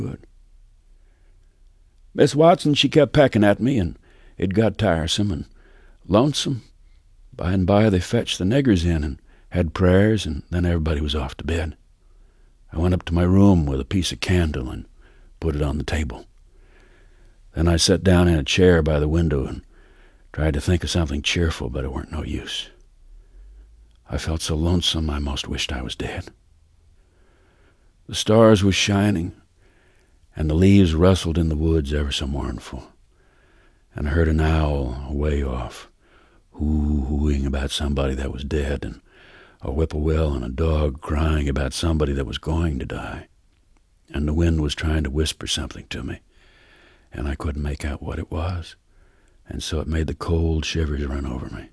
good. Miss Watson, she kept pecking at me, and it got tiresome and lonesome. By and by they fetched the niggers in and had prayers, and then everybody was off to bed. I went up to my room with a piece of candle and put it on the table. Then I sat down in a chair by the window and tried to think of something cheerful, but it weren't no use. I felt so lonesome I most wished I was dead. The stars was shining, and the leaves rustled in the woods ever so mournful, and I heard an owl away off, hooing about somebody that was dead, and a whippoorwill and a dog crying about somebody that was going to die, and the wind was trying to whisper something to me, and I couldn't make out what it was, and so it made the cold shivers run over me.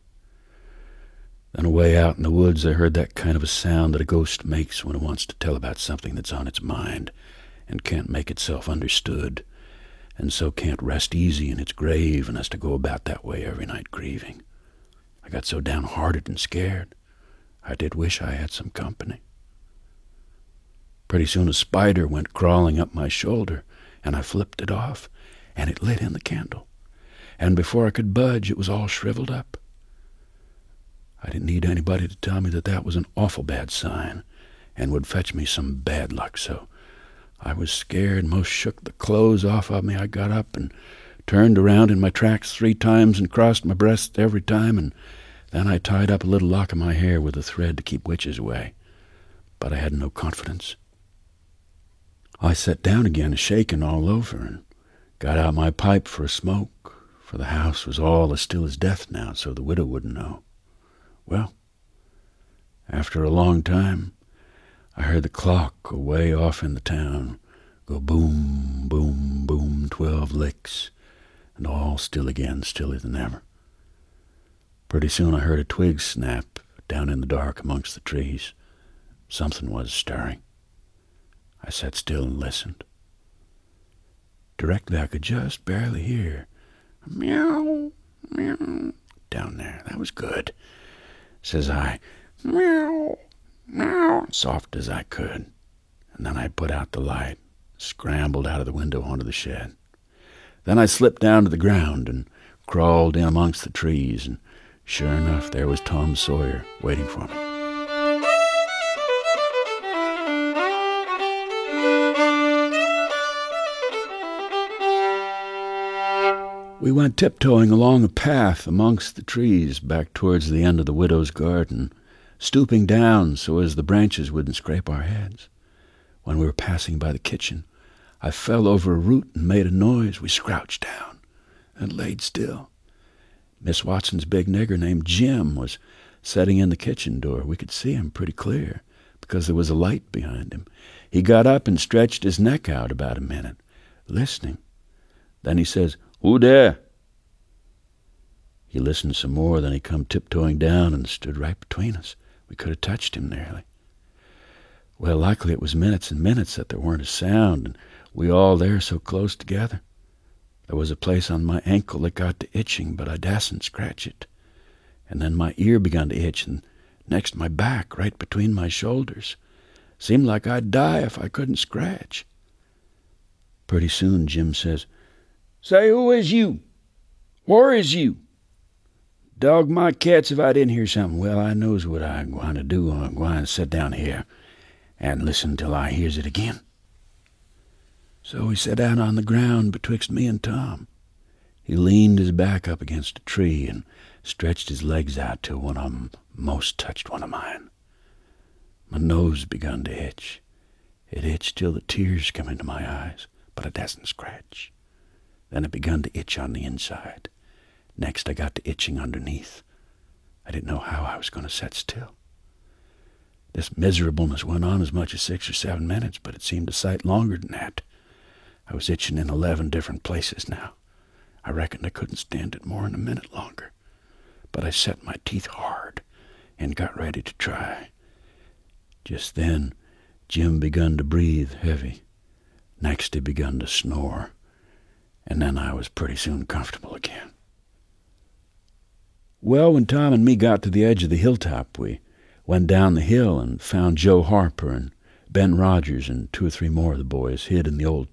Then away out in the woods I heard that kind of a sound that a ghost makes when it wants to tell about something that's on its mind and can't make itself understood, and so can't rest easy in its grave and has to go about that way every night grieving. I got so downhearted and scared, I did wish I had some company. Pretty soon a spider went crawling up my shoulder, and I flipped it off, and it lit in the candle, and before I could budge it was all shriveled up. I didn't need anybody to tell me that that was an awful bad sign and would fetch me some bad luck, so I was scared, most shook the clothes off of me. I got up and turned around in my tracks 3 times and crossed my breast every time, and then I tied up a little lock of my hair with a thread to keep witches away. But I had no confidence. I sat down again, shaking all over, and got out my pipe for a smoke, for the house was all as still as death now, so the widow wouldn't know. Well, after a long time, I heard the clock away off in the town go boom, boom, boom, 12 licks, and all still again, stiller than ever. Pretty soon I heard a twig snap down in the dark amongst the trees. Something was stirring. I sat still and listened. Directly I could just barely hear meow, meow, down there. That was good. Says I, meow, meow, soft as I could. And then I put out the light, scrambled out of the window onto the shed. Then I slipped down to the ground and crawled in amongst the trees, and sure enough, there was Tom Sawyer waiting for me. We went tiptoeing along a path amongst the trees back towards the end of the widow's garden, stooping down so as the branches wouldn't scrape our heads. When we were passing by the kitchen, I fell over a root and made a noise. We crouched down and laid still. Miss Watson's big nigger named Jim was sitting in the kitchen door. We could see him pretty clear because there was a light behind him. He got up and stretched his neck out about a minute, listening. Then he says, "Who there?" He listened some more, then he come tiptoeing down and stood right between us. We could have touched him nearly. Well, likely it was minutes and minutes that there weren't a sound, and we all there so close together. There was a place on my ankle that got to itching, but I dasn't scratch it. And then my ear begun to itch, and next my back, right between my shoulders. Seemed like I'd die if I couldn't scratch. Pretty soon Jim says, "Say, who is you? Where is you?" Dog my cats if I didn't hear something. Well, I knows what I'm going to do. I'm going to sit down here and listen till I hears it again. So he sat down on the ground betwixt me and Tom. He leaned his back up against a tree and stretched his legs out till one of 'em most touched one of mine. My nose begun to itch. It itched till the tears come into my eyes, but I dasn't scratch. Then it begun to itch on the inside. Next I got to itching underneath. I didn't know how I was going to sit still. This miserableness went on as much as 6 or 7 minutes, but it seemed a sight longer than that. I was itching in 11 different places now. I reckoned I couldn't stand it more than a minute longer. But I set my teeth hard and got ready to try. Just then, Jim begun to breathe heavy. Next he begun to snore. And then I was pretty soon comfortable again. Well, when Tom and me got to the edge of the hilltop, we went down the hill and found Joe Harper and Ben Rogers and 2 or 3 more of the boys hid in the old